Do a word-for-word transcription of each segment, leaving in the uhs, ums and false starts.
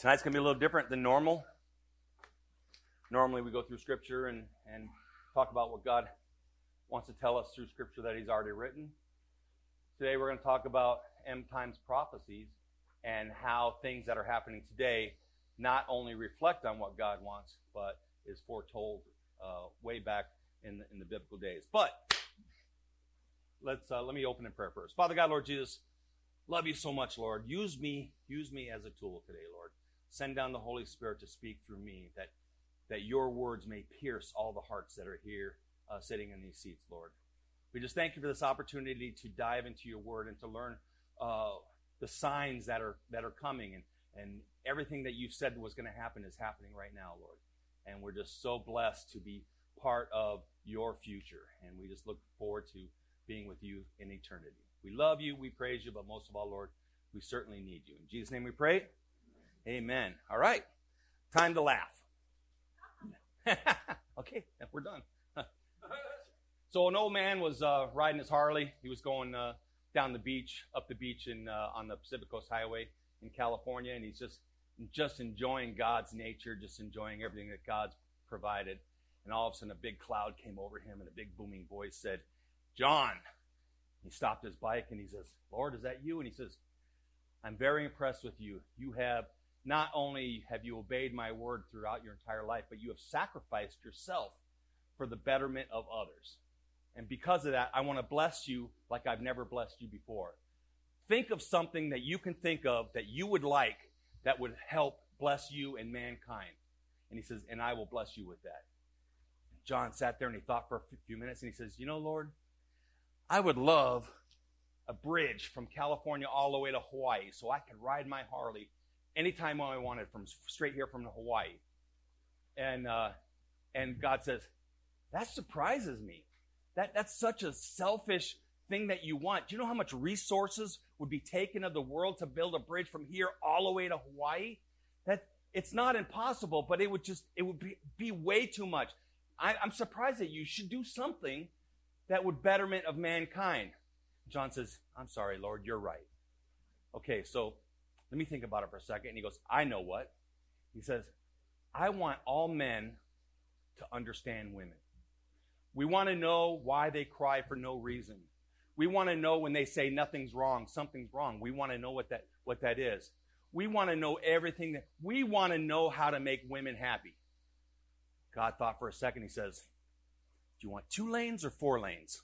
Tonight's going to be a little different than normal. Normally we go through Scripture and, and talk about what God wants to tell us through Scripture that He's already written. Today we're going to talk about end times prophecies and how things that are happening today not only reflect on what God wants, but is foretold uh, way back in the, in the biblical days. But let's uh, let me open in prayer first. Father God, Lord Jesus, love you so much, Lord. Use me, use me as a tool today, Lord. Send down the Holy Spirit to speak through me, that that your words may pierce all the hearts that are here uh, sitting in these seats, Lord. We just thank you for this opportunity to dive into your word and to learn uh, the signs that are that are coming, and, and everything that you said was going to happen is happening right now, Lord. And we're just so blessed to be part of your future, and we just look forward to being with you in eternity. We love you, we praise you, but most of all, Lord, we certainly need you. In Jesus' name we pray. Amen. All right. Time to laugh. Okay, we're done. So an old man was uh, riding his Harley. He was going uh, down the beach, up the beach in uh, on the Pacific Coast Highway in California, and he's just just enjoying God's nature, just enjoying everything that God's provided. And all of a sudden, a big cloud came over him, and a big booming voice said, "John." He stopped his bike, and he says, "Lord, is that you?" And he says, "I'm very impressed with you. You have not only have you obeyed my word throughout your entire life, but you have sacrificed yourself for the betterment of others. And because of that, I want to bless you like I've never blessed you before. Think of something that you can think of that you would like that would help bless you and mankind." And he says, "And I will bless you with that." John sat there and he thought for a few minutes, and he says, "You know, Lord, I would love a bridge from California all the way to Hawaii so I could ride my Harley anytime I wanted from straight here from Hawaii." And uh, and God says, "That surprises me. That that's such a selfish thing that you want. Do you know how much resources would be taken of the world to build a bridge from here all the way to Hawaii? That it's not impossible, but it would just it would be, be way too much. I, I'm surprised that you should do something that would betterment of mankind." John says, "I'm sorry, Lord, you're right." Okay, so let me think about it for a second. And he goes, "I know what." He says, "I want all men to understand women. We want to know why they cry for no reason. We want to know when they say nothing's wrong, something's wrong. We want to know what that, what that is. We want to know everything that, we want to know how to make women happy." God thought for a second. He says, "Do you want two lanes or four lanes?"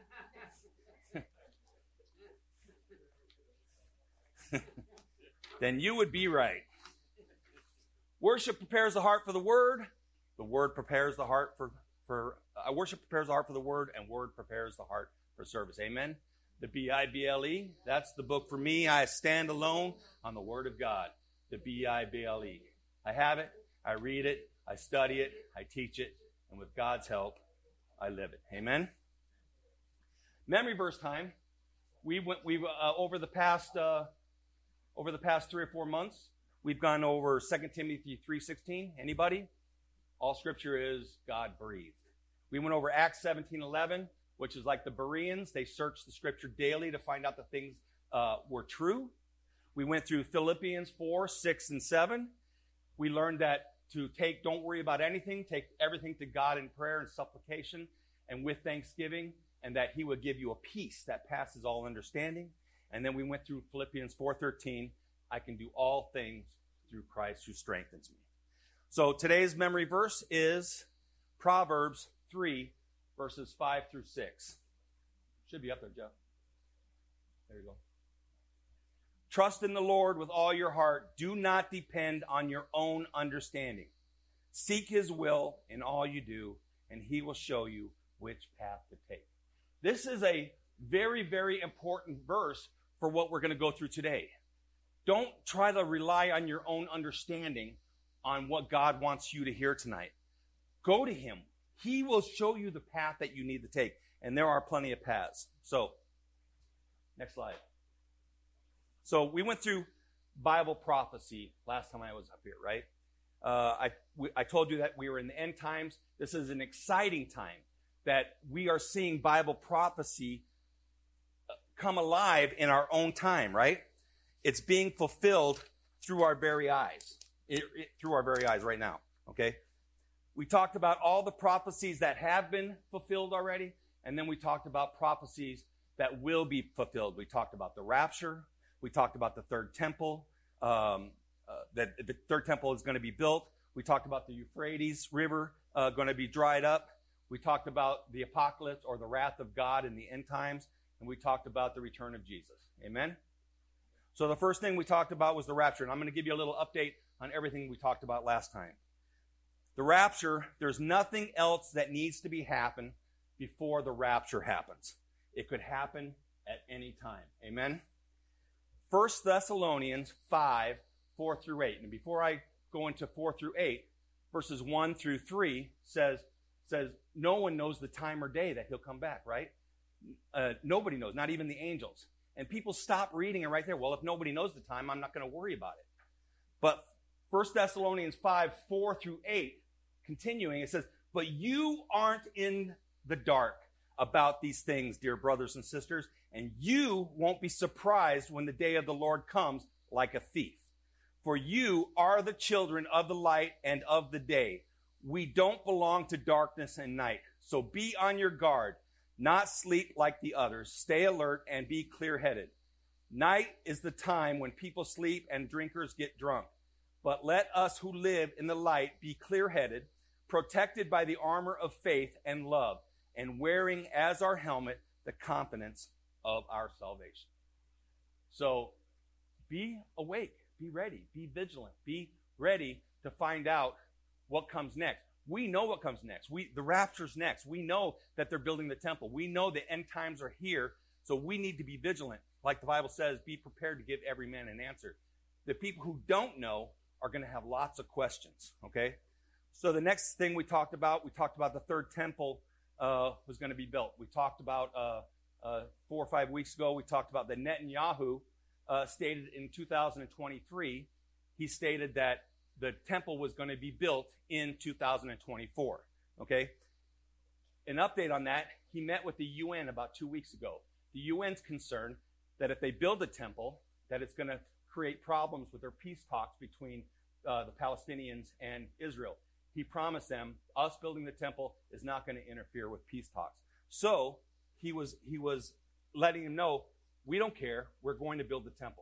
Then you would be right. Worship prepares the heart for the word. The word prepares the heart for, for uh, worship prepares the heart for the word, and word prepares the heart for service. Amen. The B I B L E, that's the book for me. I stand alone on the word of God. The B I B L E. I have it. I read it. I study it. I teach it. And with God's help, I live it. Amen. Memory verse time. We went, we uh, over the past, uh, over the past three or four months, we've gone over Second Timothy three sixteen. Anybody? All scripture is God breathed. We went over Acts seventeen eleven, which is like the Bereans. They searched the scripture daily to find out that things uh, were true. We went through Philippians four, six, and seven. We learned that to take, don't worry about anything, take everything to God in prayer and supplication and with thanksgiving, and that he would give you a peace that passes all understanding. And then we went through Philippians four thirteen. I can do all things through Christ who strengthens me. So today's memory verse is Proverbs three, verses five through six. Should be up there, Jeff. There you go. "Trust in the Lord with all your heart. Do not depend on your own understanding. Seek his will in all you do, and he will show you which path to take." This is a very, very important verse for what we're going to go through today. Don't try to rely on your own understanding on what God wants you to hear tonight. Go to him. He will show you the path that you need to take. And there are plenty of paths. So, next slide. So we went through Bible prophecy last time I was up here, right? Uh, I, we, I told you that we were in the end times. This is an exciting time that we are seeing Bible prophecy come alive in our own time, right? It's being fulfilled through our very eyes. it, it, through our very eyes right now, okay? We talked about all the prophecies that have been fulfilled already, and then we talked about prophecies that will be fulfilled. We talked about the rapture. We talked about the third temple, um, uh, that the third temple is going to be built. We talked about the Euphrates River uh, going to be dried up. We talked about the apocalypse or the wrath of God in the end times, and we talked about the return of Jesus. Amen? So the first thing we talked about was the rapture, and I'm going to give you a little update on everything we talked about last time. The rapture, there's nothing else that needs to be happen before the rapture happens. It could happen at any time. Amen? First Thessalonians five, four through eight. And before I go into four through eight, verses one through three says, says no one knows the time or day that he'll come back, right? Uh, nobody knows, not even the angels. And people stop reading it right there. Well, if nobody knows the time, I'm not going to worry about it. But First Thessalonians five, four through eight, continuing, it says, but you aren't in the dark about these things, dear brothers and sisters, and you won't be surprised when the day of the Lord comes like a thief. For you are the children of the light and of the day. We don't belong to darkness and night. So be on your guard, not sleep like the others. Stay alert and be clear-headed. Night is the time when people sleep and drinkers get drunk. But let us who live in the light be clear-headed, protected by the armor of faith and love, and wearing as our helmet the confidence of our salvation. So be awake, be ready, be vigilant, be ready to find out what comes next. We know what comes next. We, the rapture's next. We know that they're building the temple. We know the end times are here, so we need to be vigilant. Like the Bible says, be prepared to give every man an answer. The people who don't know are going to have lots of questions, okay? So the next thing we talked about, we talked about the third temple uh, was going to be built. We talked about, uh, uh, four or five weeks ago, we talked about the Netanyahu uh, stated in two thousand twenty-three, he stated that the temple was going to be built in two thousand twenty-four, okay? An update on that, he met with the U N about two weeks ago. The U N's concerned that if they build a temple, that it's going to create problems with their peace talks between uh, the Palestinians and Israel. He promised them, us building the temple is not going to interfere with peace talks. So he was he was letting them know, we don't care, we're going to build the temple.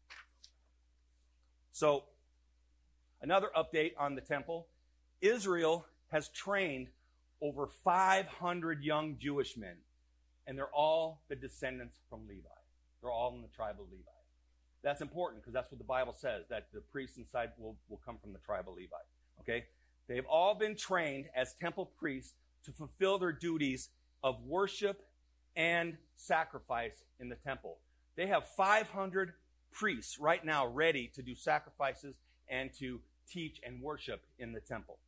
So another update on the temple, Israel has trained over five hundred young Jewish men, and they're all the descendants from Levi. They're all in the tribe of Levi. That's important because that's what the Bible says, that the priests inside will, will come from the tribe of Levi. Okay? They've all been trained as temple priests to fulfill their duties of worship and sacrifice in the temple. They have five hundred priests right now ready to do sacrifices and to teach and worship in the temple.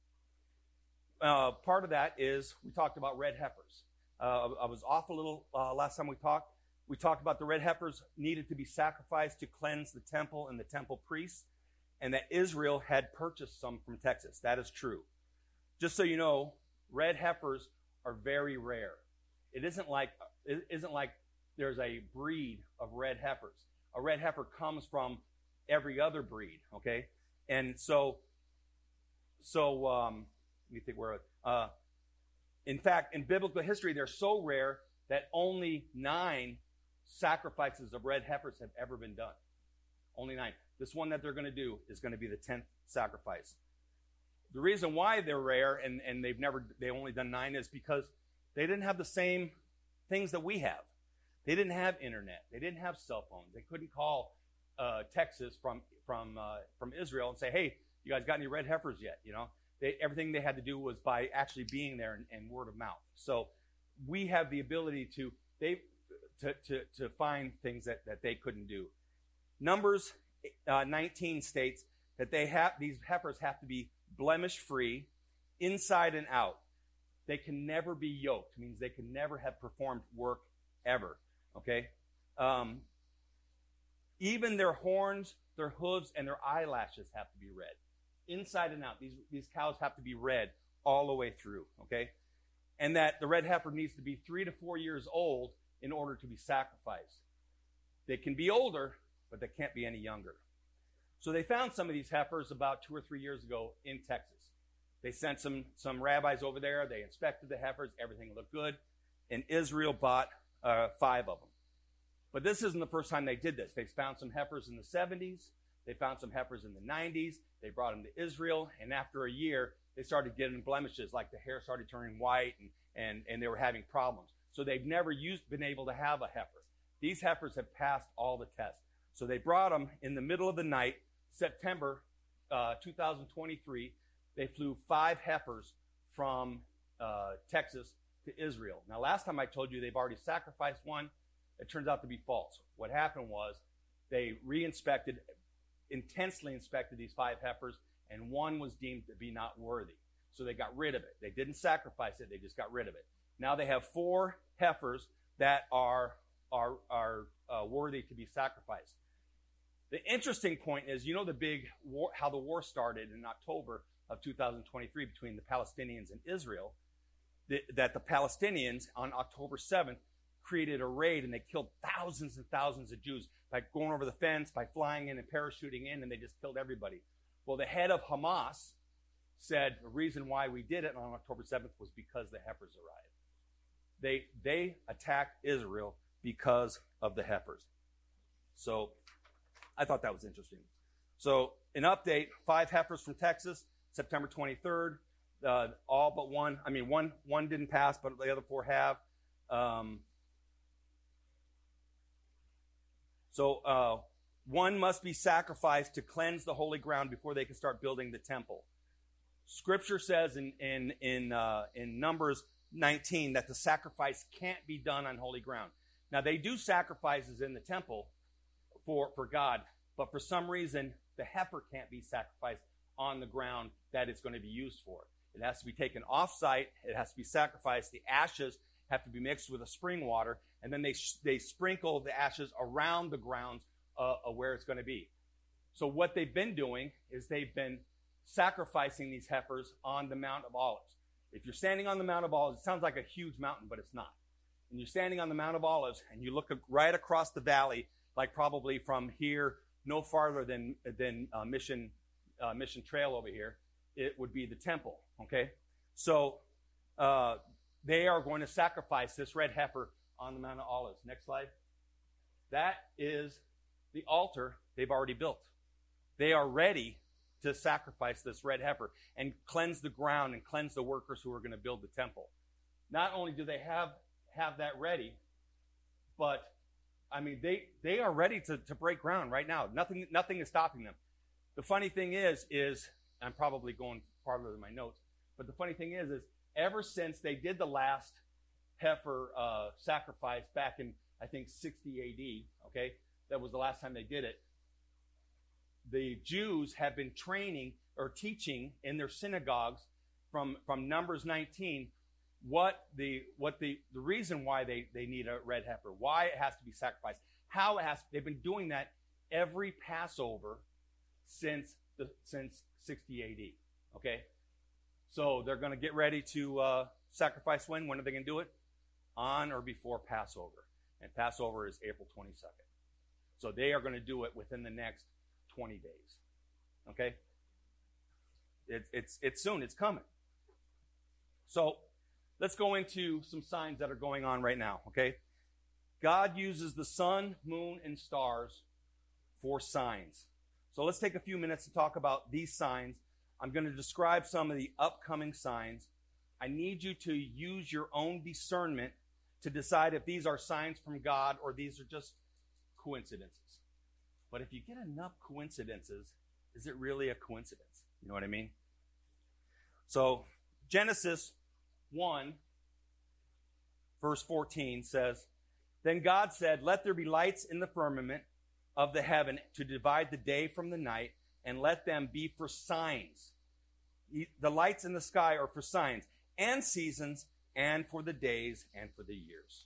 Uh, part of that is we talked about red heifers. Uh, I was off a little uh, last time we talked. We talked about the red heifers needed to be sacrificed to cleanse the temple and the temple priests, and that Israel had purchased some from Texas. That is true. Just so you know, red heifers are very rare. It isn't like it isn't like there's a breed of red heifers. A red heifer comes from every other breed, okay? And so, so um, let me think where. Uh, in fact, in biblical history, they're so rare that only nine sacrifices of red heifers have ever been done. Only nine. This one that they're going to do is going to be the tenth sacrifice. The reason why they're rare and, and they've never, they only done nine is because they didn't have the same things that we have. They didn't have internet. They didn't have cell phones. They couldn't call uh, Texas from from uh, from Israel and say, "Hey, you guys got any red heifers yet?" You know, they, everything they had to do was by actually being there and, and word of mouth. So we have the ability to they to to, to find things that, that they couldn't do. Numbers uh, nineteen states that they have these heifers have to be blemish free, inside and out. They can never be yoked. Means they can never have performed work ever. Okay? Um, even their horns, their hooves, and their eyelashes have to be red. Inside and out. These, these cows have to be red all the way through. Okay? And that the red heifer needs to be three to four years old in order to be sacrificed. They can be older, but they can't be any younger. So they found some of these heifers about two or three years ago in Texas. They sent some, some rabbis over there. They inspected the heifers. Everything looked good. And Israel bought uh, five of them. But this isn't the first time they did this. They found some heifers in the seventies. They found some heifers in the nineties. They brought them to Israel. And after a year, they started getting blemishes, like the hair started turning white, and, and, and they were having problems. So they've never used, been able to have a heifer. These heifers have passed all the tests. So they brought them in the middle of the night, September uh, two thousand twenty-three. They flew five heifers from uh, Texas to Israel. Now, last time I told you they've already sacrificed one. It turns out to be false. What happened was they re-inspected, intensely inspected these five heifers, and one was deemed to be not worthy. So they got rid of it. They didn't sacrifice it. They just got rid of it. Now they have four heifers that are, are, are uh, worthy to be sacrificed. The interesting point is, you know, the big war, how the war started in October of two thousand twenty-three between the Palestinians and Israel, the, that the Palestinians on October seventh created a raid, and they killed thousands and thousands of Jews by going over the fence, by flying in and parachuting in, and they just killed everybody. Well, the head of Hamas said the reason why we did it on October seventh was because the heifers arrived. They, they attacked Israel because of the heifers. So I thought that was interesting. So an update, five heifers from Texas, September twenty-third. Uh, all but one, I mean, one, one didn't pass, but the other four have. Um, so uh, one must be sacrificed to cleanse the holy ground before they can start building the temple. Scripture says in, in, in, uh, in Numbers nineteen that the sacrifice can't be done on holy ground. Now, they do sacrifices in the temple for, for God, but for some reason, the heifer can't be sacrificed on the ground that it's going to be used for. It has to be taken off-site. It has to be sacrificed. The ashes have to be mixed with a spring water, and then they they sprinkle the ashes around the grounds uh, of where it's going to be. So what they've been doing is they've been sacrificing these heifers on the Mount of Olives. If you're standing on the Mount of Olives, it sounds like a huge mountain, but it's not. And you're standing on the Mount of Olives, and you look right across the valley, like probably from here, no farther than than uh, Mission uh, Mission Trail over here, it would be the temple. Okay, so uh, they are going to sacrifice this red heifer on the Mount of Olives. Next slide. That is the altar they've already built. They are ready to sacrifice this red heifer and cleanse the ground and cleanse the workers who are going to build the temple. Not only do they have have that ready, but I mean, they, they are ready to, to break ground right now. Nothing, nothing is stopping them. The funny thing is, is I'm probably going farther than my notes, but the funny thing is, is ever since they did the last heifer uh, sacrifice back in, I think, sixty A D, okay, that was the last time they did it, the Jews have been training or teaching in their synagogues from, from Numbers nineteen what the what the the reason why they they need a red heifer, why it has to be sacrificed, how it has. They've been doing that every Passover since the since sixty A D. Okay, so they're going to get ready to uh, sacrifice when? When are they going to do it? On or before Passover, and Passover is April twenty-second. So they are going to do it within the next twenty days. Okay, it's it's it's soon. It's coming. So let's go into some signs that are going on right now, okay? God uses the sun, moon, and stars for signs. So let's take a few minutes to talk about these signs. I'm going to describe some of the upcoming signs. I need you to use your own discernment to decide if these are signs from God or these are just coincidences. But if you get enough coincidences, is it really a coincidence? You know what I mean? So Genesis one, verse fourteen says, "Then God said, 'Let there be lights in the firmament of the heaven to divide the day from the night, and let them be for signs.'" The lights in the sky are for signs and seasons and for the days and for the years.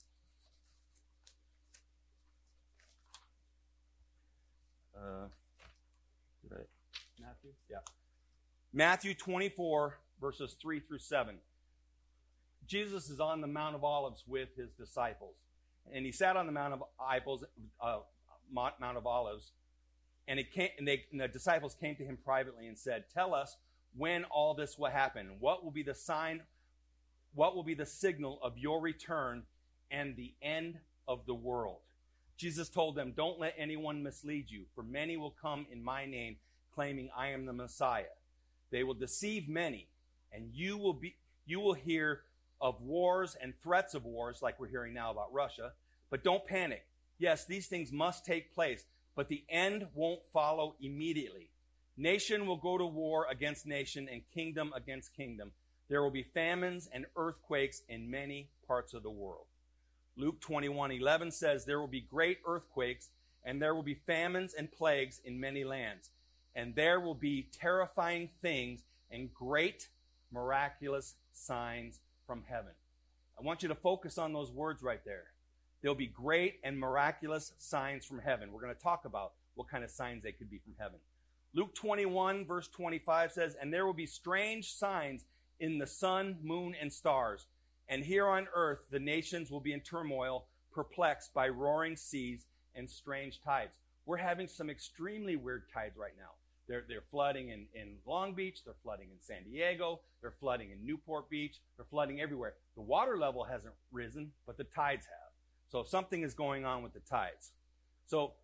Uh, did I, Matthew? Yeah. Matthew twenty-four, verses three through seven. Jesus is on the Mount of Olives with his disciples. And he sat on the Mount of Olives, uh, Mount of Olives, And, it came, and, they, and the disciples came to him privately and said, tell us when all this will happen. What will be the sign, what will be the signal of your return and the end of the world? Jesus told them, don't let anyone mislead you, for many will come in my name, claiming I am the Messiah. They will deceive many, and you will be you will hear of wars and threats of wars, like we're hearing now about Russia. But don't panic. Yes, these things must take place, but the end won't follow immediately. Nation will go to war against nation and kingdom against kingdom. There will be famines and earthquakes in many parts of the world. Luke twenty-one eleven says, there will be great earthquakes, and there will be famines and plagues in many lands. And there will be terrifying things and great miraculous signs from heaven. I want you to focus on those words right there. There'll be great and miraculous signs from heaven. We're going to talk about what kind of signs they could be from heaven. Luke twenty-one, verse twenty-five says, and there will be strange signs in the sun, moon, and stars. And here on earth, the nations will be in turmoil, perplexed by roaring seas and strange tides. We're having some extremely weird tides right now. They're, they're flooding in, in Long Beach. They're flooding in San Diego. They're flooding in Newport Beach. They're flooding everywhere. The water level hasn't risen, but the tides have. So something is going on with the tides. So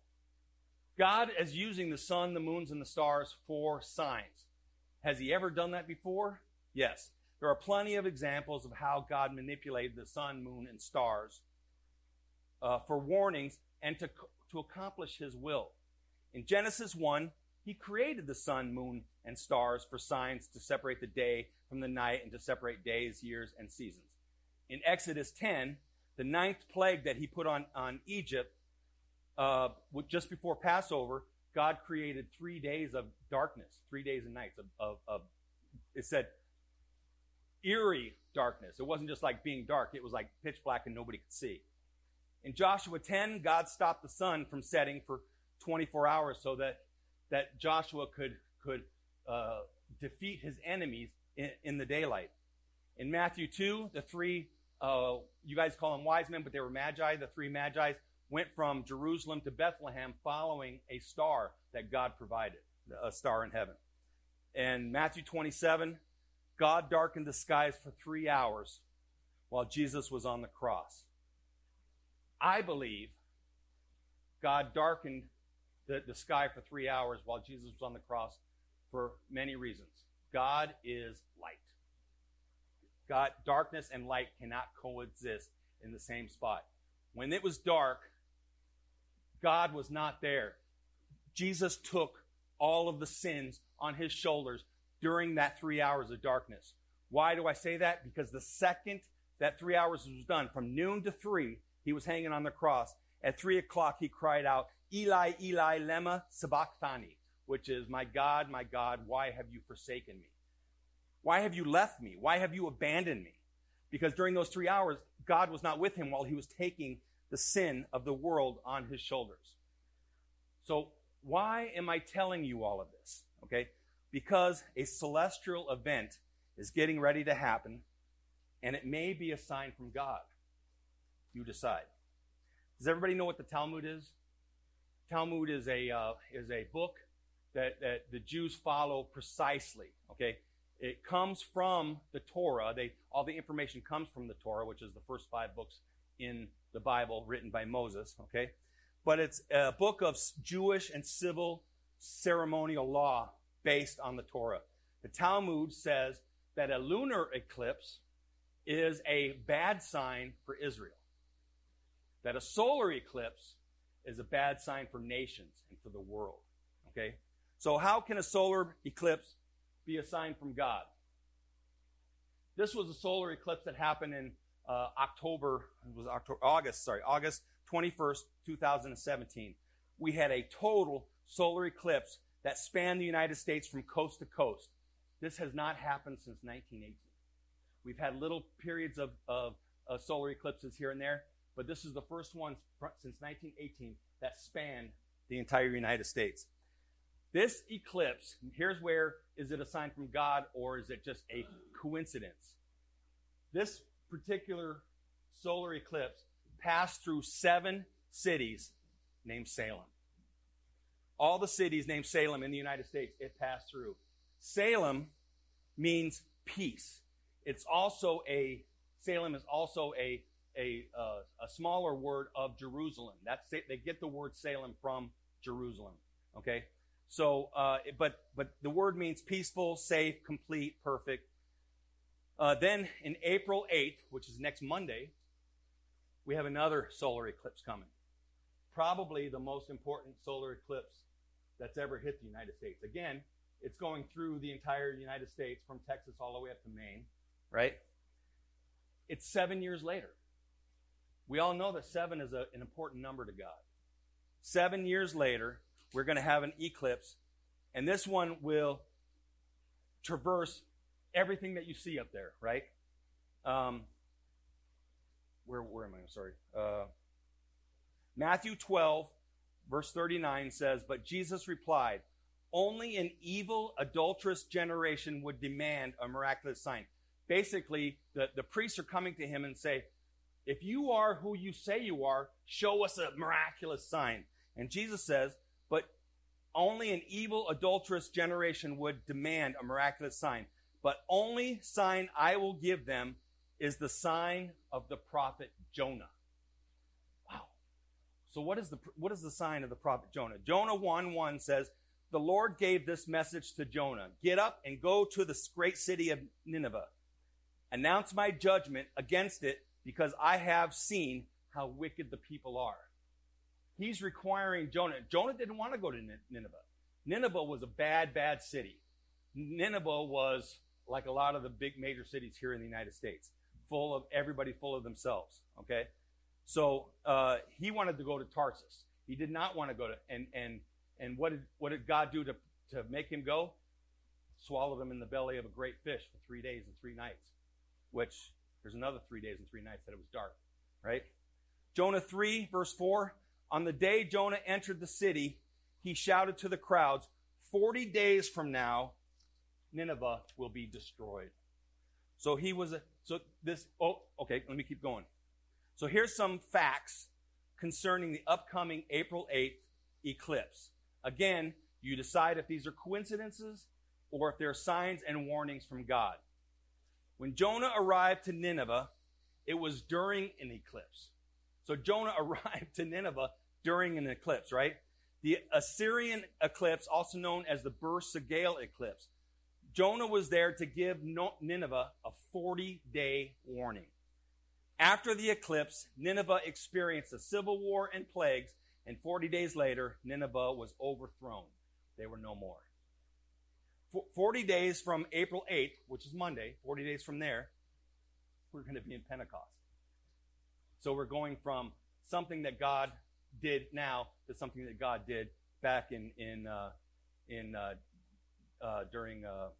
God is using the sun, the moons, and the stars for signs. Has he ever done that before? Yes. There are plenty of examples of how God manipulated the sun, moon, and stars uh, for warnings and to, to accomplish his will. In Genesis one, he created the sun, moon, and stars for signs to separate the day from the night and to separate days, years, and seasons. In Exodus ten, the ninth plague that he put on, on Egypt, uh, just before Passover, God created three days of darkness, three days and nights of, of, of it said, eerie darkness. It wasn't just like being dark. It was like pitch black and nobody could see. In Joshua ten, God stopped the sun from setting for twenty-four hours so that, that Joshua could, could uh, defeat his enemies in, in the daylight. In Matthew two, the three, uh, you guys call them wise men, but they were magi. The three magi went from Jerusalem to Bethlehem following a star that God provided, a star in heaven. And Matthew twenty-seven, God darkened the skies for three hours while Jesus was on the cross. I believe God darkened the, the sky for three hours while Jesus was on the cross for many reasons. God is light. God, darkness and light cannot coexist in the same spot. When it was dark, God was not there. Jesus took all of the sins on his shoulders during that three hours of darkness. Why do I say that? Because the second that three hours was done, from noon to three, he was hanging on the cross. At three o'clock, he cried out, Eli, Eli, lema sabachthani, which is, my God, my God, why have you forsaken me? Why have you left me? Why have you abandoned me? Because during those three hours, God was not with him while he was taking the sin of the world on his shoulders. So why am I telling you all of this? Okay? Because a celestial event is getting ready to happen, and it may be a sign from God. You decide. Does everybody know what the Talmud is? Talmud is a uh, is a book that, that the Jews follow precisely. Okay, it comes from the Torah. They all the information comes from the Torah, which is the first five books in the Bible written by Moses. Okay, but it's a book of Jewish and civil ceremonial law based on the Torah. The Talmud says that a lunar eclipse is a bad sign for Israel. That a solar eclipse is a bad sign for nations and for the world. Okay? So how can a solar eclipse be a sign from God? This was a solar eclipse that happened in uh, October, it was October, August, sorry, August twenty-first, two thousand seventeen. We had a total solar eclipse that spanned the United States from coast to coast. This has not happened since nineteen eighteen. We've had little periods of, of, of solar eclipses here and there, but this is the first one since nineteen eighteen that spanned the entire United States. This eclipse, here's where, is it a sign from God or is it just a coincidence? This particular solar eclipse passed through seven cities named Salem. all the cities named Salem in the United States, it passed through. Salem means peace. It's also a, Salem is also a, a, uh, a smaller word of Jerusalem. That's, they get the word Salem from Jerusalem. Okay? So, uh, but, but the word means peaceful, safe, complete, perfect. Uh, then in April eighth, which is next Monday, we have another solar eclipse coming. Probably the most important solar eclipse that's ever hit the United States. Again, it's going through the entire United States from Texas all the way up to Maine, right? It's seven years later. We all know that seven is a, an important number to God. Seven years later, we're going to have an eclipse, and this one will traverse everything that you see up there, right? Um, where, where am I? I'm sorry. Uh, Matthew twelve, verse thirty-nine says, "But Jesus replied, 'Only an evil, adulterous generation would demand a miraculous sign.'" Basically, the, the priests are coming to him and say, "If you are who you say you are, show us a miraculous sign." And Jesus says, "But only an evil, adulterous generation would demand a miraculous sign. But only sign I will give them is the sign of the prophet Jonah." Wow. So what is the what is the sign of the prophet Jonah? Jonah one one says, "The Lord gave this message to Jonah. Get up and go to the great city of Nineveh. Announce my judgment against it, because I have seen how wicked the people are." He's requiring Jonah. Jonah didn't want to go to Nineveh. Nineveh was a bad, bad city. Nineveh was like a lot of the big major cities here in the United States, full of everybody full of themselves, okay? So uh, he wanted to go to Tarsus. He did not want to go to, and and and what did what did God do to, to make him go? Swallowed him in the belly of a great fish for three days and three nights, which there's another three days and three nights that it was dark, right? Jonah three, verse four, "On the day Jonah entered the city, he shouted to the crowds, 40 days from now, Nineveh will be destroyed." So he was, a, so this, oh, okay, let me keep going. So here's some facts concerning the upcoming April eighth eclipse. Again, you decide if these are coincidences or if they're signs and warnings from God. When Jonah arrived to Nineveh, it was during an eclipse. So Jonah arrived to Nineveh during an eclipse, right? The Assyrian eclipse, also known as the Bur-Sigil eclipse. Jonah was there to give Nineveh a forty-day warning. After the eclipse, Nineveh experienced a civil war and plagues, and forty days later, Nineveh was overthrown. They were no more. forty days from April eighth, which is Monday, forty days from there, we're going to be in Pentecost. So we're going from something that God did now to something that God did back in in uh, in uh, uh, during uh,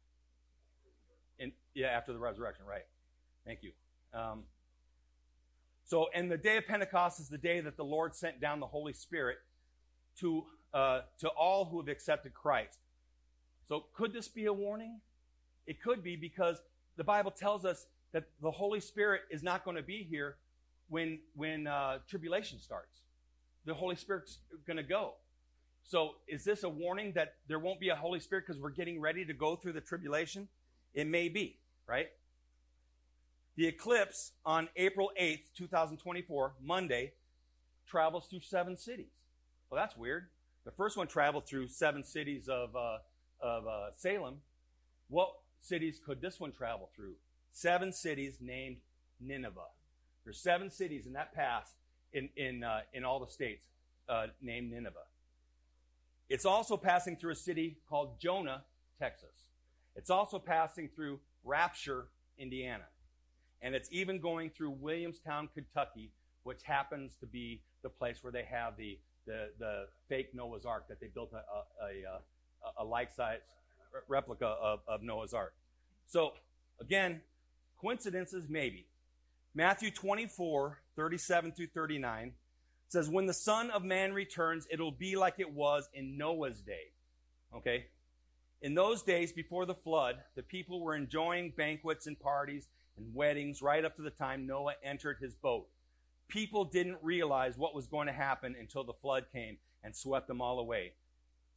in yeah after the resurrection, right? Thank you. Um, so, and the day of Pentecost is the day that the Lord sent down the Holy Spirit to uh, to all who have accepted Christ. So, could this be a warning? It could be, because the Bible tells us that the Holy Spirit is not going to be here when when uh, tribulation starts. The Holy Spirit's going to go. So is this a warning that there won't be a Holy Spirit because we're getting ready to go through the tribulation? It may be, right? The eclipse on April eighth, twenty twenty-four, Monday, travels through seven cities. Well, that's weird. The first one traveled through seven cities of, uh, of uh, Salem. What cities could this one travel through? Seven cities named Nineveh. There's seven cities in that path in in uh, in all the states uh, named Nineveh. It's also passing through a city called Jonah, Texas. It's also passing through Rapture, Indiana. And it's even going through Williamstown, Kentucky, which happens to be the place where they have the the, the fake Noah's Ark, that they built a a, a, a like-size replica of, of Noah's Ark. So, again, coincidences, maybe. Matthew twenty-four, thirty-seven through thirty-nine says, "When the Son of Man returns, it'll be like it was in Noah's day." Okay? In those days before the flood, the people were enjoying banquets and parties and weddings right up to the time Noah entered his boat. People didn't realize what was going to happen until the flood came and swept them all away.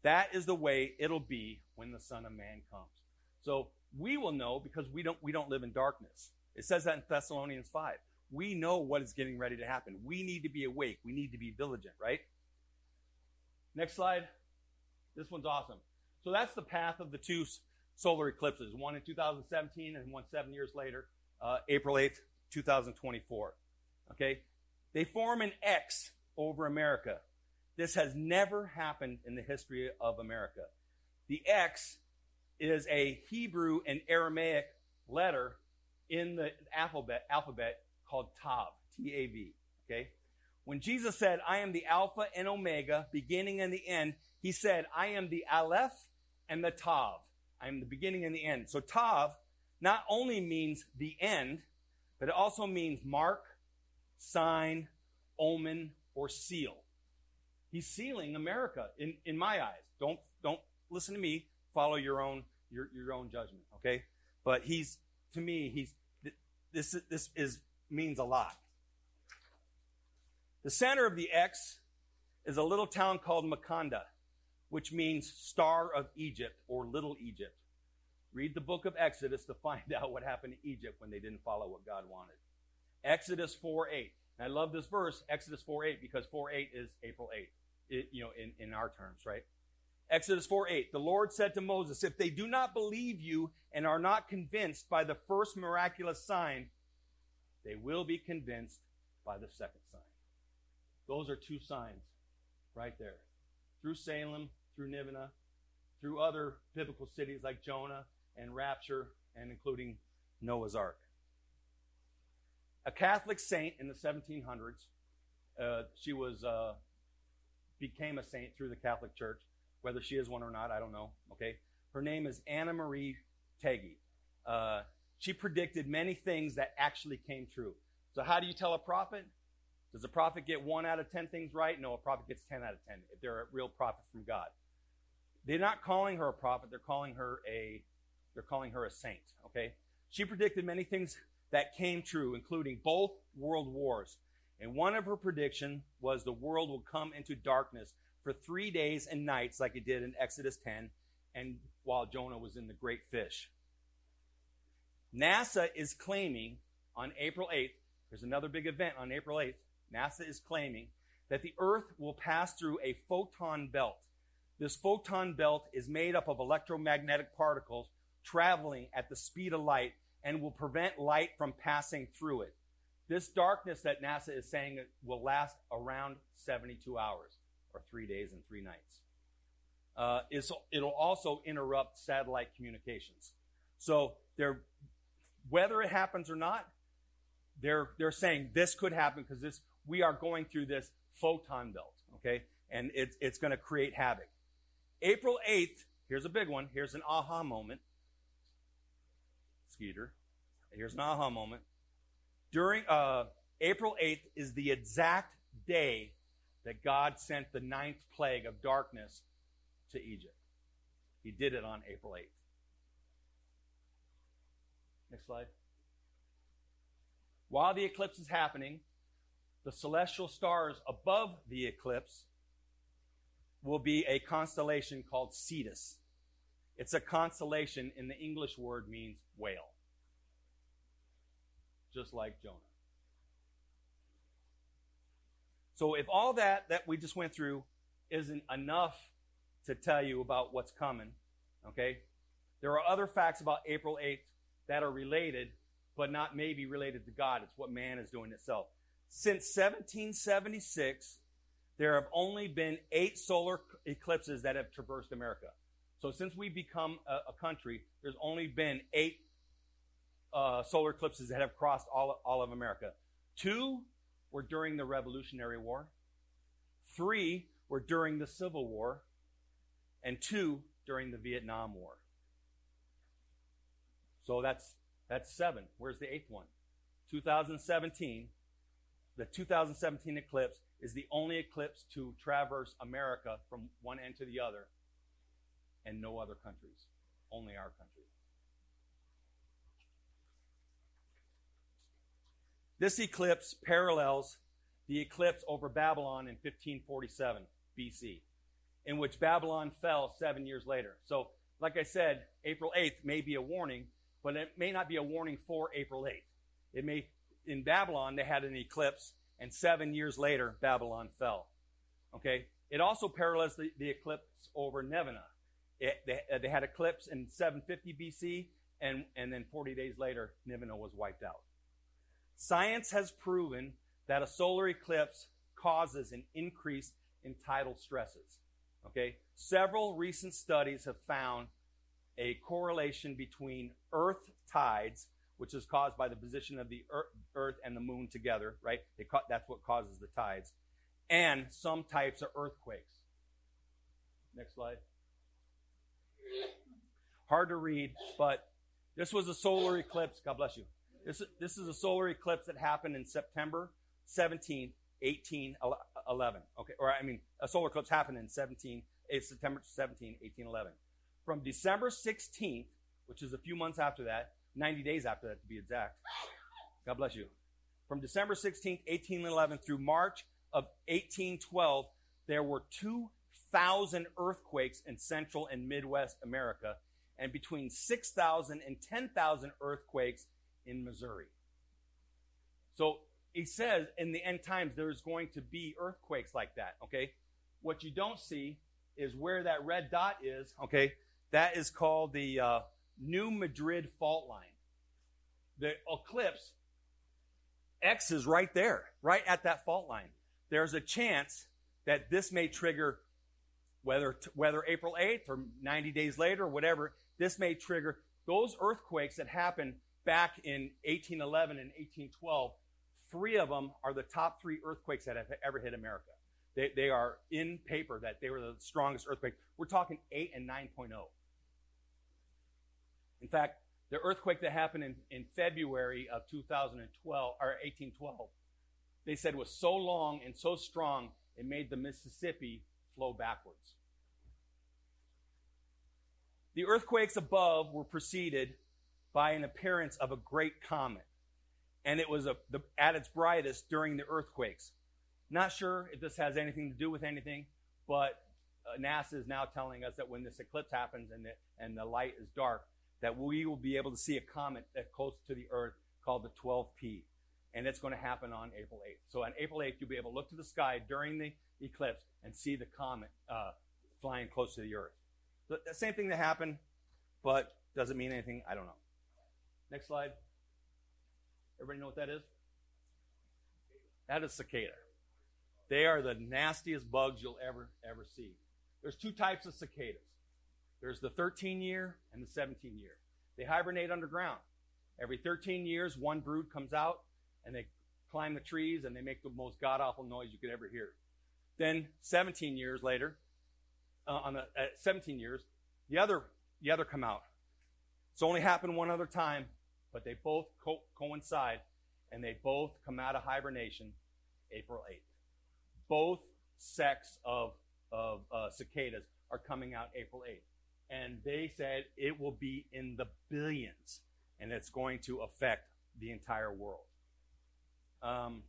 That is the way it'll be when the Son of Man comes. So we will know because we don't we don't live in darkness. It says that in Thessalonians five. We know what is getting ready to happen. We need to be awake. We need to be vigilant, right? Next slide. This one's awesome. So that's the path of the two solar eclipses, one in two thousand seventeen and one seven years later, uh, April eighth, two thousand twenty-four. Okay? They form an X over America. This has never happened in the history of America. The X is a Hebrew and Aramaic letter in the alphabet, alphabet called Tav, T A V. Okay? When Jesus said, I am the Alpha and Omega, beginning and the end, he said, I am the Aleph and the Tav. I am the beginning and the end. So Tav not only means the end, but it also means mark, sign, omen, or seal. He's sealing America in, in my eyes. Don't don't listen to me. Follow your own your, your own judgment, okay? But he's to me, he's this this is means a lot. The center of the X is a little town called Makanda, which means Star of Egypt or Little Egypt. Read the book of Exodus to find out what happened to Egypt when they didn't follow what God wanted. Exodus four eight. And I love this verse, Exodus four eight, because four eight is April eighth, it, you know, in, in our terms, right? Exodus four eight. The Lord said to Moses, if they do not believe you and are not convinced by the first miraculous sign, they will be convinced by the second sign. Those are two signs right there. Through Salem, through Nineveh, through other biblical cities like Jonah and Rapture, and including Noah's Ark. A Catholic saint in the seventeen hundreds, uh, she was uh, became a saint through the Catholic Church. Whether she is one or not, I don't know. Okay, her name is Anna Marie Teggy. Uh, she predicted many things that actually came true. So how do you tell a prophet? Does a prophet get one out of ten things right? No, a prophet gets ten out of ten if they're a real prophet from God. They're not calling her a prophet. They're calling her a, they're calling her a saint. Okay, she predicted many things that came true, including both world wars. And one of her predictions was the world will come into darkness for three days and nights, like it did in Exodus ten, and while Jonah was in the great fish. NASA is claiming on April eighth, there's another big event on April eighth, NASA is claiming that the Earth will pass through a photon belt. This photon belt is made up of electromagnetic particles traveling at the speed of light and will prevent light from passing through it. This darkness that NASA is saying will last around seventy-two hours, or three days and three nights. Uh, it'll also interrupt satellite communications. So they're, whether it happens or not, they're they're saying this could happen because this we are going through this photon belt, okay? And it's it's going to create havoc. April eighth, here's a big one. Here's an aha moment. Skeeter. Here's an aha moment. During uh, April eighth is the exact day that God sent the ninth plague of darkness to Egypt. He did it on April eighth. Next slide. While the eclipse is happening, the celestial stars above the eclipse will be a constellation called Cetus. It's a constellation, in the English word means whale. Just like Jonah. So if all that that we just went through isn't enough to tell you about what's coming, okay, there are other facts about April eighth that are related, but not maybe related to God. It's what man is doing itself. Since seventeen seventy-six, there have only been eight solar eclipses that have traversed America. So since we've become a, a country, there's only been eight uh, solar eclipses that have crossed all, all of America. Two were during the Revolutionary War. Three were during the Civil War. And two during the Vietnam War. So that's that's seven. Where's the eighth one? two thousand seventeen. The two thousand seventeen eclipse is the only eclipse to traverse America from one end to the other, and no other countries, only our country. This eclipse parallels the eclipse over Babylon in fifteen forty-seven B C. in which Babylon fell seven years later. So, like I said, April eighth may be a warning, but it may not be a warning for April eighth. It may, in Babylon, they had an eclipse, and seven years later, Babylon fell. Okay? It also parallels the, the eclipse over Nineveh. It, they, they had eclipse in seven fifty B C, and, and then forty days later, Nineveh was wiped out. Science has proven that a solar eclipse causes an increase in tidal stresses. Okay? Several recent studies have found a correlation between Earth tides, which is caused by the position of the Earth and the moon together, right? They ca- that's what causes the tides, and some types of earthquakes. Next slide. Hard to read, but this was a solar eclipse. God bless you. This, this is a solar eclipse that happened in September seventeenth, eighteen eleven. Okay, or I mean, a solar eclipse happened in seventeen, September seventeenth, eighteen eleven. From December sixteenth, which is a few months after that, ninety days after that to be exact. God bless you. From December sixteenth, eighteen eleven through March of eighteen twelve, there were two thousand earthquakes in Central and Midwest America, and between six thousand and ten thousand earthquakes in Missouri. So he says in the end times there's going to be earthquakes like that, okay? What you don't see is where that red dot is, okay? That is called the uh, New Madrid fault line. The eclipse, X is right there, right at that fault line. There's a chance that this may trigger, whether whether April eighth or ninety days later or whatever, this may trigger those earthquakes that happened back in eighteen eleven and eighteen twelve. Three of them are the top three earthquakes that have ever hit America. They, they are in paper that they were the strongest earthquake. We're talking eight and nine point oh. In fact, the earthquake that happened in, in February of two thousand twelve, or eighteen twelve, they said was so long and so strong, it made the Mississippi flow backwards. The earthquakes above were preceded by an appearance of a great comet. And it was a, the, at its brightest during the earthquakes. Not sure if this has anything to do with anything, but uh, NASA is now telling us that when this eclipse happens and the, and the light is dark, that we will be able to see a comet that close to the Earth called the twelve P. And it's going to happen on April eighth. So on April eighth, you'll be able to look to the sky during the eclipse and see the comet uh, flying close to the Earth. The, the same thing that happened, but doesn't mean anything. I don't know. Next slide. Everybody know what that is? That is cicada. They are the nastiest bugs you'll ever, ever see. There's two types of cicadas. There's the thirteen-year and the seventeen-year. They hibernate underground. Every thirteen years, one brood comes out, and they climb the trees, and they make the most god-awful noise you could ever hear. Then seventeen years later, uh, on the uh, seventeen years, the other the other come out. It's only happened one other time, but they both co- coincide, and they both come out of hibernation April eighth. Both sects of, of uh, cicadas are coming out April eighth. And they said it will be in the billions, and it's going to affect the entire world. Um,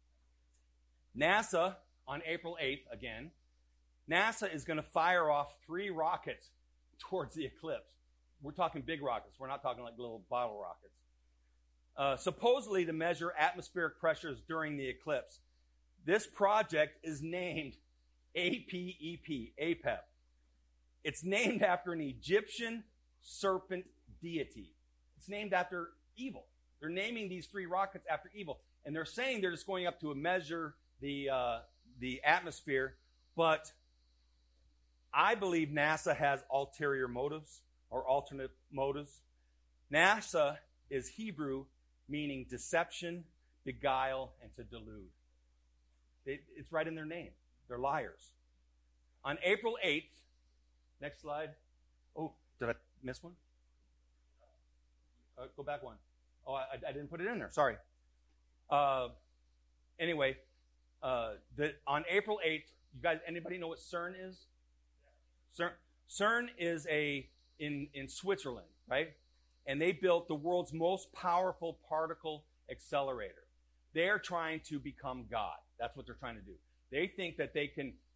NASA, on April eighth, again, NASA is going to fire off three rockets towards the eclipse. We're talking big rockets. We're not talking like little bottle rockets. Uh, supposedly to measure atmospheric pressures during the eclipse. This project is named A P E P, A P E P. It's named after an Egyptian serpent deity. It's named after evil. They're naming these three rockets after evil. And they're saying they're just going up to measure the, uh, the atmosphere. But I believe NASA has ulterior motives or alternate motives. NASA is Hebrew, meaning deception, beguile, and to delude. It, it's right in their name. They're liars. On April eighth, next slide. Oh, did I miss one? Uh, go back one. Oh, I, I didn't put it in there. Sorry. Uh, anyway, uh, the, on April eighth, you guys, anybody know what CERN is? CERN, CERN is a in in Switzerland, right? And they built the world's most powerful particle accelerator. They are trying to become God. That's what they're trying to do. They think that they can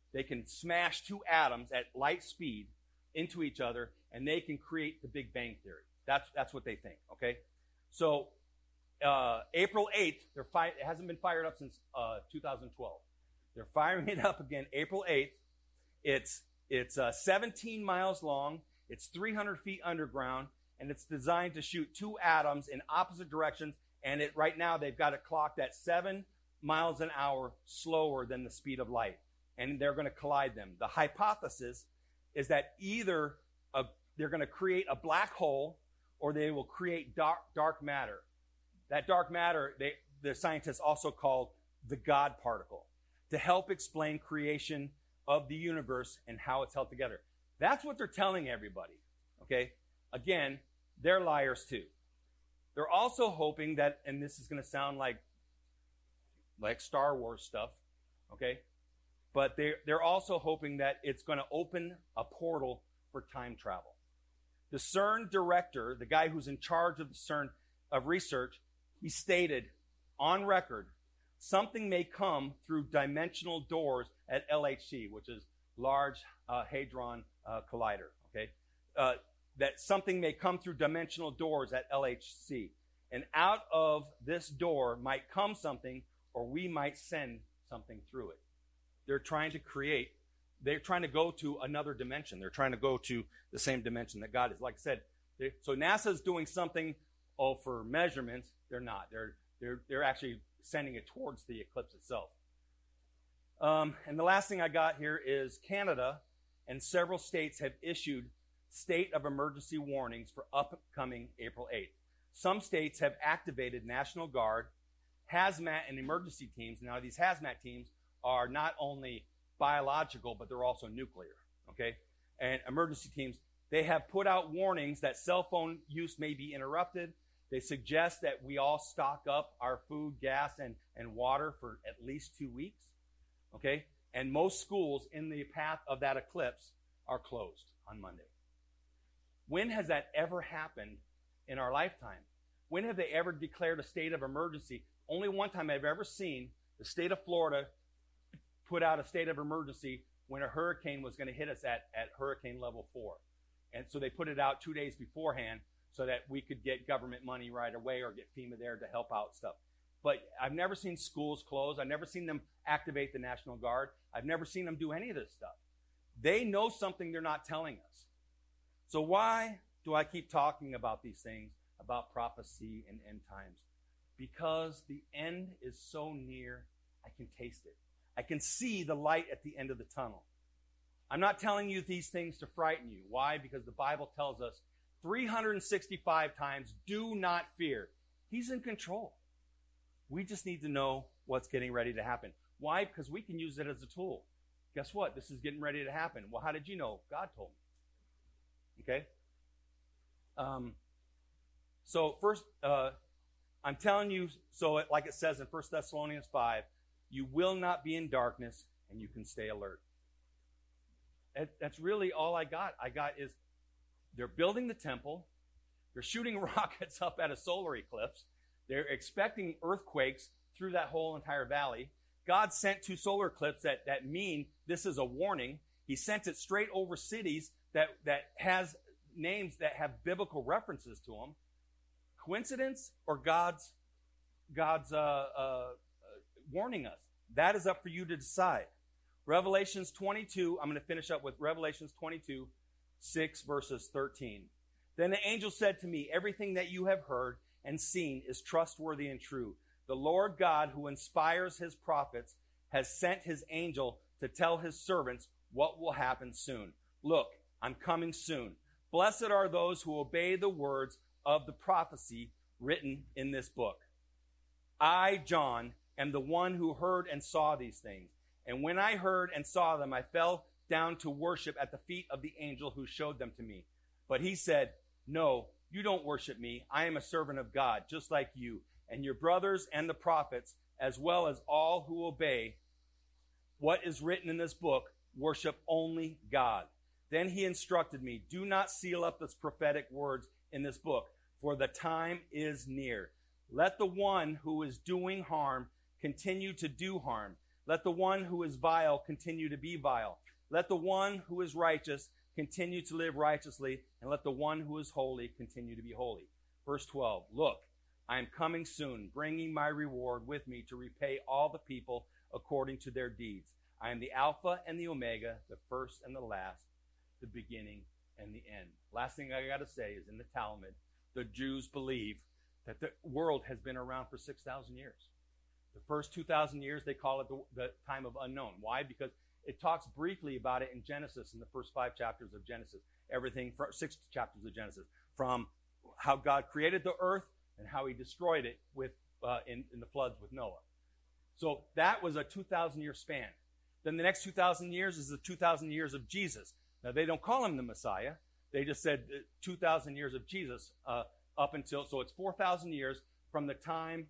they can smash two atoms at light speed into each other, and they can create the Big Bang Theory. That's that's what they think, okay? So uh, April eighth, they're fi- it hasn't been fired up since uh, two thousand twelve. They're firing it up again April eighth. It's, it's uh, seventeen miles long. It's three hundred feet underground, and it's designed to shoot two atoms in opposite directions, and it right now they've got it clocked at seven miles an hour slower than the speed of light, and they're going to collide them. The hypothesis is that either a, they're going to create a black hole or they will create dark, dark matter. That dark matter, they, the scientists also call the God particle, to help explain creation of the universe and how it's held together. That's what they're telling everybody, okay? Again, they're liars too. They're also hoping that, and this is going to sound like, like Star Wars stuff, okay? But they're, they're also hoping that it's going to open a portal for time travel. The CERN director, the guy who's in charge of the CERN of research, he stated on record, something may come through dimensional doors at L H C, which is Large uh, Hadron uh, Collider, okay? Uh, that something may come through dimensional doors at L H C. And out of this door might come something, or we might send something through it. They're trying to create, they're trying to go to another dimension. They're trying to go to the same dimension that God is. Like I said, they, so NASA's doing something, oh, for measurements. They're not. They're, they're, they're actually sending it towards the eclipse itself. Um, and the last thing I got here is Canada and several states have issued state of emergency warnings for upcoming April eighth. Some states have activated National Guard, hazmat, and emergency teams. Now, these hazmat teams are not only biological, but they're also nuclear, okay? And emergency teams, they have put out warnings that cell phone use may be interrupted. They suggest that we all stock up our food, gas, and, and water for at least two weeks, okay? And most schools in the path of that eclipse are closed on Monday. When has that ever happened in our lifetime? When have they ever declared a state of emergency? Only one time I've ever seen the state of Florida put out a state of emergency when a hurricane was going to hit us at, at hurricane level four. And so they put it out two days beforehand so that we could get government money right away or get FEMA there to help out stuff. But I've never seen schools close. I've never seen them activate the National Guard. I've never seen them do any of this stuff. They know something they're not telling us. So why do I keep talking about these things, about prophecy and end times? Because the end is so near, I can taste it. I can see the light at the end of the tunnel. I'm not telling you these things to frighten you. Why? Because the Bible tells us three hundred sixty-five times, do not fear. He's in control. We just need to know what's getting ready to happen. Why? Because we can use it as a tool. Guess what? This is getting ready to happen. Well, how did you know? God told me. Okay? Um, so first, uh, I'm telling you, so it, like it says in First Thessalonians five, you will not be in darkness and you can stay alert. It, that's really all I got. I got is they're building the temple. They're shooting rockets up at a solar eclipse. They're expecting earthquakes through that whole entire valley. God sent two solar eclipses that, that mean this is a warning. He sent it straight over cities that, that has names that have biblical references to them. Coincidence or God's, God's uh, uh, warning us? That is up for you to decide. Revelations twenty-two, I'm going to finish up with Revelations twenty-two, six verses thirteen. Then the angel said to me, everything that you have heard and seen is trustworthy and true. The Lord God, who inspires his prophets, has sent his angel to tell his servants what will happen soon. Look, I'm coming soon. Blessed are those who obey the words of the prophecy written in this book. I, John, am the one who heard and saw these things. And when I heard and saw them, I fell down to worship at the feet of the angel who showed them to me. But he said, no, you don't worship me. I am a servant of God, just like you, and your brothers and the prophets, as well as all who obey what is written in this book, worship only God. Then he instructed me, do not seal up this prophetic words in this book, for the time is near. Let the one who is doing harm continue to do harm. Let the one who is vile continue to be vile. Let the one who is righteous continue to live righteously, and let the one who is holy continue to be holy. Verse twelve, look, I am coming soon, bringing my reward with me to repay all the people according to their deeds. I am the Alpha and the Omega, the first and the last, the beginning and the end. Last thing I got to say is in the Talmud, the Jews believe that the world has been around for six thousand years. The first two thousand years, they call it the, the time of unknown. Why? Because it talks briefly about it in Genesis, in the first five chapters of Genesis. Everything, for six chapters of Genesis, from how God created the earth and how he destroyed it with uh, in, in the floods with Noah. So that was a two thousand year span. Then the next two thousand years is the two thousand years of Jesus. Now, they don't call him the Messiah. They just said two thousand years of Jesus uh, up until, so it's four thousand years from the time,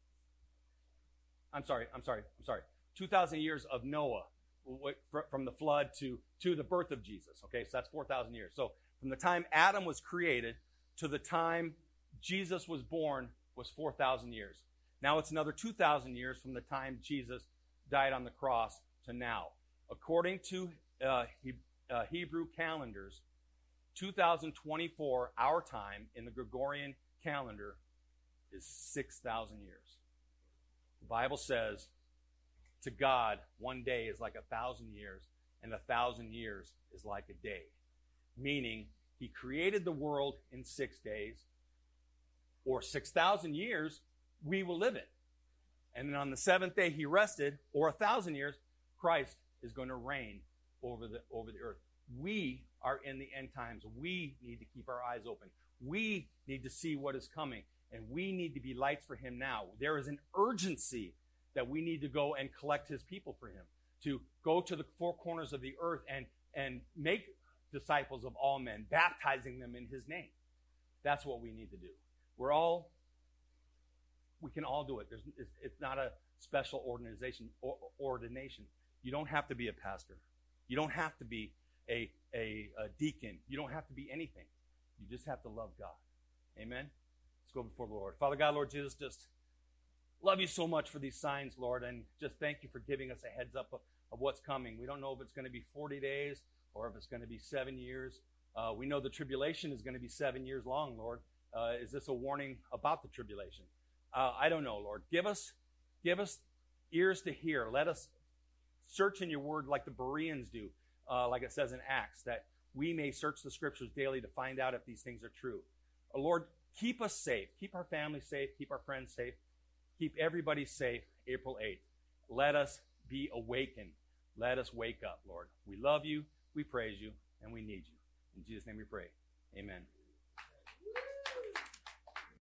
I'm sorry, I'm sorry, I'm sorry, two thousand years of Noah, from the flood to, to the birth of Jesus. Okay, so that's four thousand years. So from the time Adam was created to the time Jesus was born was four thousand years. Now it's another two thousand years from the time Jesus died on the cross to now. According to uh, he, uh, Hebrew calendars, two thousand twenty-four, our time in the Gregorian calendar, is six thousand years. The Bible says, to God, one day is like a thousand years, and a thousand years is like a day. Meaning, he created the world in six days, or six thousand years, we will live it. And then on the seventh day, he rested, or a thousand years, Christ is going to reign over the, over the earth. We are in the end times. We need to keep our eyes open. We need to see what is coming, and we need to be lights for him now. There is an urgency that we need to go and collect his people for him, to go to the four corners of the earth and, and make disciples of all men, baptizing them in his name. That's what we need to do. We're all, we can all do it. There's, it's, it's not a special organization or ordination. You don't have to be a pastor. You don't have to be a, a, a deacon. You don't have to be anything. You just have to love God. Amen? Let's go before the Lord. Father God, Lord Jesus, just love you so much for these signs, Lord, and just thank you for giving us a heads up of, of what's coming. We don't know if it's going to be forty days or if it's going to be seven years. Uh, we know the tribulation is going to be seven years long, Lord. Uh, is this a warning about the tribulation? Uh, I don't know, Lord. Give us, give us ears to hear. Let us search in your word like the Bereans do, uh, like it says in Acts, that we may search the scriptures daily to find out if these things are true. Uh, Lord, keep us safe. Keep our family safe. Keep our friends safe. Keep everybody safe April eighth. Let us be awakened. Let us wake up, Lord. We love you, we praise you, and we need you. In Jesus' name we pray. Amen.